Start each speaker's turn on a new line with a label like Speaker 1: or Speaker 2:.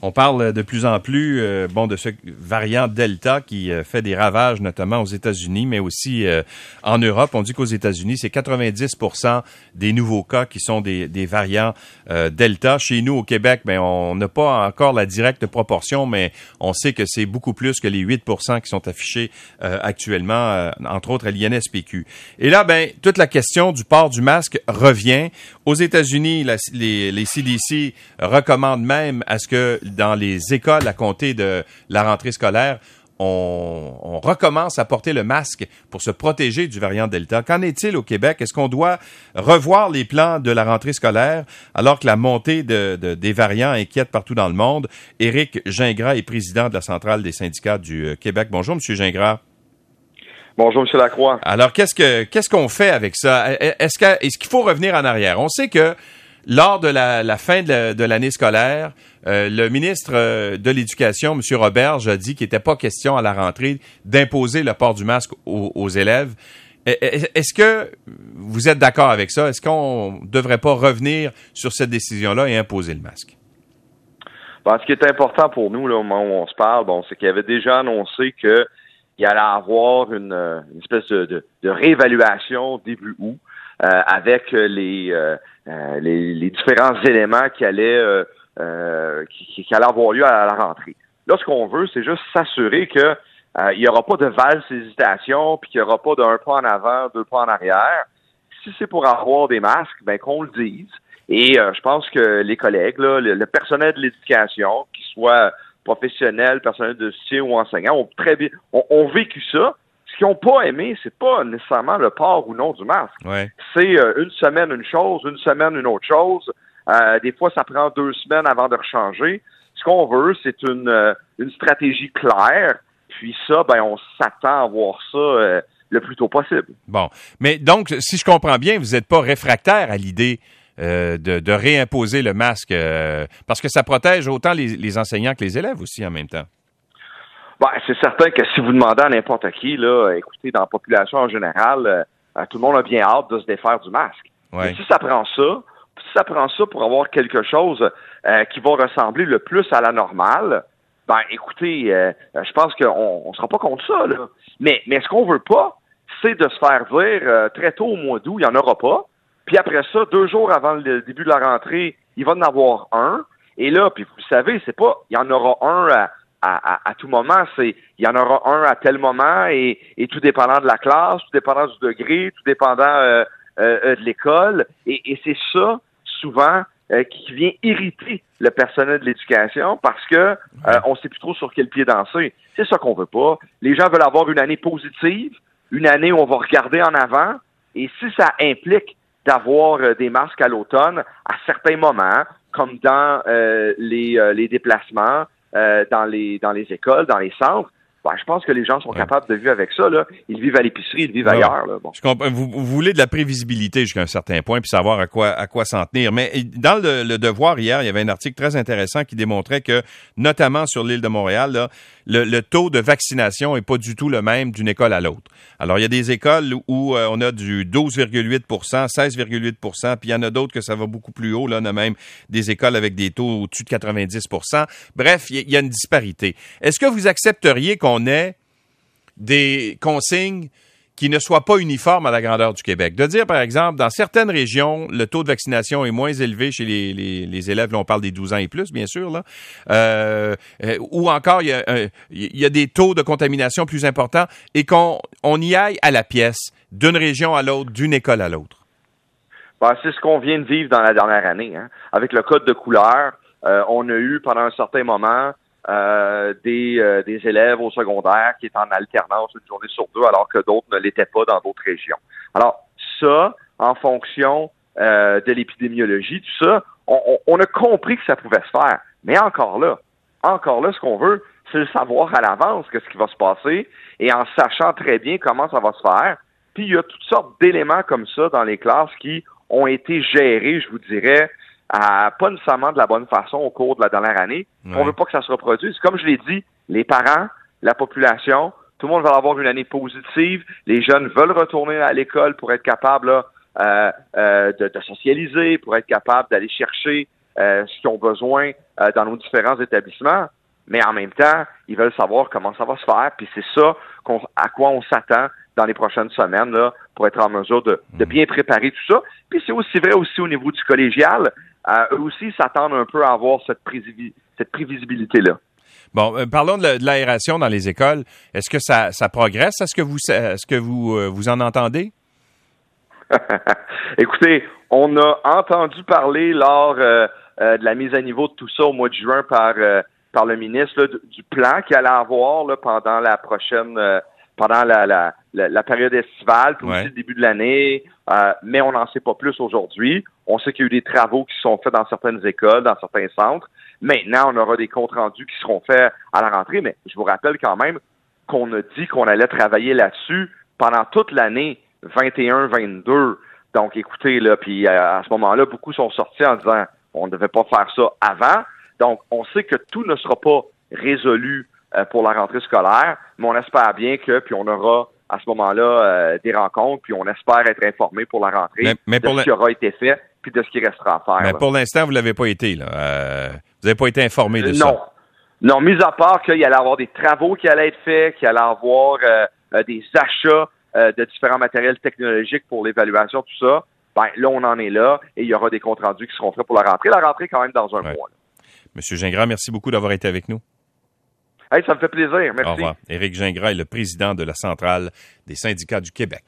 Speaker 1: On parle de plus en plus de ce variant Delta qui fait des ravages, notamment aux États-Unis, mais aussi en Europe. On dit qu'aux États-Unis, c'est 90% des nouveaux cas qui sont des variants Delta. Chez nous, au Québec, on n'a pas encore la directe proportion, mais on sait que c'est beaucoup plus que les 8% qui sont affichés actuellement, entre autres à l'INSPQ. Et là, toute la question du port du masque revient. Aux États-Unis, les CDC recommandent même à ce que dans les écoles à compter de la rentrée scolaire, on recommence à porter le masque pour se protéger du variant Delta. Qu'en est-il au Québec? Est-ce qu'on doit revoir les plans de la rentrée scolaire alors que la montée des variants inquiète partout dans le monde? Éric Gingras est président de la Centrale des syndicats du Québec. Bonjour, M. Gingras.
Speaker 2: Bonjour, M. Lacroix.
Speaker 1: Alors, qu'est-ce qu'on fait avec ça? Est-ce qu'il faut revenir en arrière? On sait que lors de la fin de l'année scolaire, le ministre de l'Éducation, M. Roberge, a dit qu'il n'était pas question à la rentrée d'imposer le port du masque aux élèves. Est-ce que vous êtes d'accord avec ça? Est-ce qu'on ne devrait pas revenir sur cette décision-là et imposer le masque?
Speaker 2: Ce qui est important pour nous, là, au moment où on se parle, c'est qu'il avait déjà annoncé qu'il allait avoir une espèce de réévaluation début août avec les différents éléments qui allaient avoir lieu à la rentrée. Là, ce qu'on veut, c'est juste s'assurer que il n'y aura pas de valse hésitation, puis qu'il n'y aura pas d'un pas en avant, deux pas en arrière. Si c'est pour avoir des masques, qu'on le dise. Et je pense que les collègues, là, le personnel de l'éducation, qu'il soit professionnels, personnels de soutien ou enseignants, ont vécu ça. Ce qu'ils n'ont pas aimé, c'est pas nécessairement le port ou non du masque.
Speaker 1: Ouais.
Speaker 2: C'est une semaine une chose, une semaine une autre chose. Des fois, ça prend 2 semaines avant de rechanger. Ce qu'on veut, c'est une stratégie claire. Puis ça, on s'attend à voir ça le plus tôt possible.
Speaker 1: Bon. Mais donc, si je comprends bien, vous n'êtes pas réfractaire à l'idée de réimposer le masque, parce que ça protège autant les enseignants que les élèves aussi en même temps.
Speaker 2: C'est certain que si vous demandez à n'importe qui, là, écoutez, dans la population en général, tout le monde a bien hâte de se défaire du masque.
Speaker 1: Ouais.
Speaker 2: Mais si ça prend ça pour avoir quelque chose qui va ressembler le plus à la normale, écoutez, je pense qu'on sera pas contre ça, là. Mais ce qu'on veut pas, c'est de se faire dire très tôt au mois d'août, il n'y en aura pas. Puis après ça, 2 jours avant le début de la rentrée, il va en avoir un. Et là, puis vous savez, c'est pas, il y en aura un à tout moment, il y en aura un à tel moment et tout dépendant de la classe, tout dépendant du degré, tout dépendant de l'école. Et c'est ça, souvent, qui vient irriter le personnel de l'éducation parce que on sait plus trop sur quel pied danser. C'est ça qu'on veut pas. Les gens veulent avoir une année positive, une année où on va regarder en avant. Et si ça implique d'avoir des masques à l'automne à certains moments, comme dans les déplacements, dans les écoles, dans les centres, je pense que les gens sont capables de vivre avec ça, là. Ils vivent à l'épicerie, ils vivent ailleurs, là. Bon.
Speaker 1: Je comprends. Vous voulez de la prévisibilité jusqu'à un certain point, puis savoir à quoi s'en tenir. Mais dans le Devoir hier, il y avait un article très intéressant qui démontrait que, notamment sur l'île de Montréal, là, le taux de vaccination est pas du tout le même d'une école à l'autre. Alors, il y a des écoles où on a du 12,8%, 16,8%, puis il y en a d'autres que ça va beaucoup plus haut. Là, on a même des écoles avec des taux au-dessus de 90%. Bref, il y a une disparité. Est-ce que vous accepteriez qu'on ait des consignes qui ne soient pas uniformes à la grandeur du Québec? De dire, par exemple, dans certaines régions, le taux de vaccination est moins élevé chez les élèves, là, on parle des 12 ans et plus, bien sûr, là, ou encore, il y a des taux de contamination plus importants et qu'on y aille à la pièce d'une région à l'autre, d'une école à l'autre.
Speaker 2: C'est ce qu'on vient de vivre dans la dernière année, hein. Avec le code de couleur, on a eu pendant un certain moment des élèves au secondaire qui étaient en alternance une journée sur 2 alors que d'autres ne l'étaient pas dans d'autres régions. Alors ça, en fonction de l'épidémiologie, tout ça, on a compris que ça pouvait se faire. Mais encore là, ce qu'on veut, c'est le savoir à l'avance qu'est-ce qui va se passer et en sachant très bien comment ça va se faire. Puis il y a toutes sortes d'éléments comme ça dans les classes qui ont été gérés, je vous dirais, pas nécessairement de la bonne façon au cours de la dernière année. Ouais. On veut pas que ça se reproduise. Comme je l'ai dit, les parents, la population, tout le monde va avoir une année positive. Les jeunes veulent retourner à l'école pour être capables de socialiser, pour être capables d'aller chercher ce qu'ils ont besoin dans nos différents établissements. Mais en même temps, ils veulent savoir comment ça va se faire, puis c'est ça à quoi on s'attend dans les prochaines semaines là, pour être en mesure de bien préparer tout ça. Puis c'est aussi vrai aussi au niveau du collégial. Eux aussi s'attendent un peu à avoir cette prévisibilité-là.
Speaker 1: Bon, parlons de l'aération dans les écoles. Est-ce que ça progresse? Est-ce que vous en entendez?
Speaker 2: Écoutez, on a entendu parler lors de la mise à niveau de tout ça au mois de juin par le ministre là, du plan qu'il allait avoir là, pendant la prochaine pendant la période estivale, puis aussi le début de l'année, mais on n'en sait pas plus aujourd'hui. On sait qu'il y a eu des travaux qui sont faits dans certaines écoles, dans certains centres. Maintenant, on aura des comptes rendus qui seront faits à la rentrée, mais je vous rappelle quand même qu'on a dit qu'on allait travailler là-dessus pendant toute l'année 21-22. Donc, écoutez, là, puis à ce moment-là, beaucoup sont sortis en disant on ne devait pas faire ça avant. Donc, on sait que tout ne sera pas résolu pour la rentrée scolaire, mais on espère bien que, puis on aura à ce moment-là des rencontres, puis on espère être informé pour la rentrée de ce qui aura été fait, puis de ce qui restera à faire.
Speaker 1: Mais pour l'instant, vous l'avez pas été, là. Vous n'avez pas été informé de ça.
Speaker 2: Non, mis à part qu'il allait y avoir des travaux qui allaient être faits, qu'il allait y avoir des achats de différents matériels technologiques pour l'évaluation, tout ça, ben là, on en est là, et il y aura des comptes rendus qui seront faits pour la rentrée. La rentrée, quand même, dans un mois. Là.
Speaker 1: Monsieur Gingras, merci beaucoup d'avoir été avec nous.
Speaker 2: Hey, ça me fait plaisir. Merci.
Speaker 1: Au revoir. Éric Gingras est le président de la Centrale des syndicats du Québec.